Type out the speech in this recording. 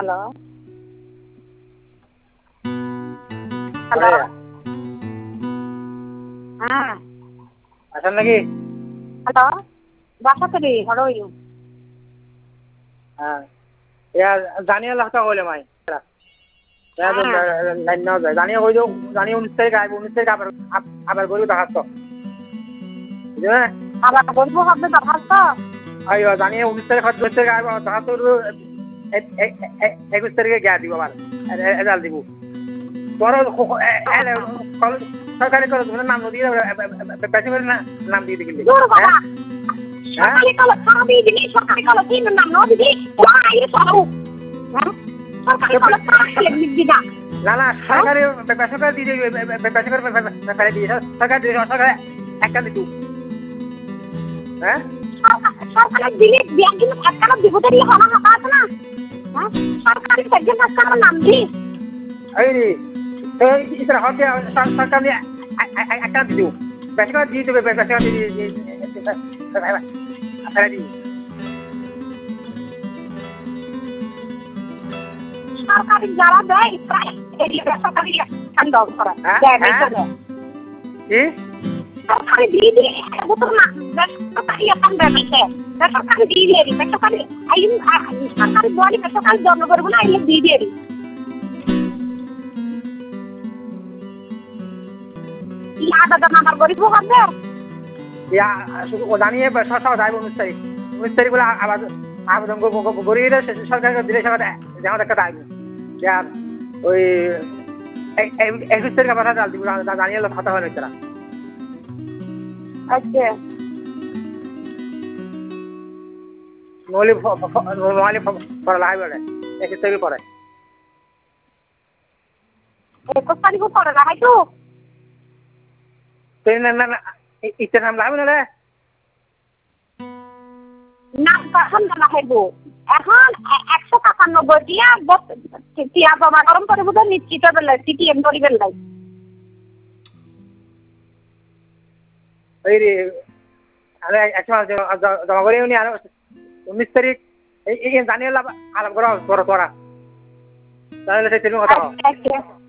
Hello hello হ্যাঁ আছেন নাকি? হ্যালো বাসাতে রে হলো ইউ হ্যাঁ ইয়া জানিয়ে লাখটা কইলে মাই লাইন না যায় জানিয়ে কই দিও জানিয়ে 19 তারিখ আইব 19 তারিখ আবার গরু দেখাচ্ছ বুঝলে আবার বলবো হবে দরখাস্ত আইও জানিয়ে 19 তারিখ 20 তারিখ আইব দেখাচ্ছ 21 তারিখে গিয়া দিব আবার রেজাল্ট দিব তোর সরকারি করে তোমার নাম দিয়ে বেশি করে নাম দিয়ে দিবি সরকারি কলেজ ছাড়া দিয়ে দিবি সরকারি কলেজ তিন নাম ন দিবি আইয়ে সরু সরকারি কলেজ ছাড়া দিবি না না না সরকারি বেসরকারি দিয়ে দিবি বেসরকারি দিয়ে সরকারি একটা দিবি হ্যাঁ সরকারি দিলে ব্যাংক কিন্তু একটা দিব তো দিয়ে হনা হাতা আছে না হ্যাঁ সরকারি সেকশন সরকার নাম দি এই রে এই ইসরা হতে সরকার দিয়ে একটা দিও বেসরকারি দিয়ে দেবে বেসরকারি দিয়ে সরকারি যারা দেয় প্রায় বেসরকারি দাও করা সরকারি দিয়ে দিয়ে না বেসরকারি এখন দেয় বেসরকারি দিয়ে দিয়ে বেসরকারি আইন সরকারি বলি বেসরকারি জন্ম করবো না আইলে দিয়ে দিয়ে আদা নাম্বার গরিব হবে জানিয়ে সব যাইব 19 তারিখ 19 তারিখ বলে আবেদন করি সরকারকে দিলে সরকার যেমন একটা দাইব ওই 21 তারিখে পাঠা ডাল দিব জানিয়ে খাতা হয় না আচ্ছা নহলে পড়া লাগবে 21 তারিখে পড়ে 21 তারিখও পড়ে লাগাই তো না ইচ্ছা নাম লাগবে না রে নাম কখন না লাগাইব এখন 195 দিয়া টিয়া জমা গরম করে বুঝে নিশ্চিত বেলা সিটিএম করি বেলাই ওই রে আরে একটা জমা করে উনি আর 19 তারিখ এই জানিয়ে আলাপ করা তাহলে সেই কথা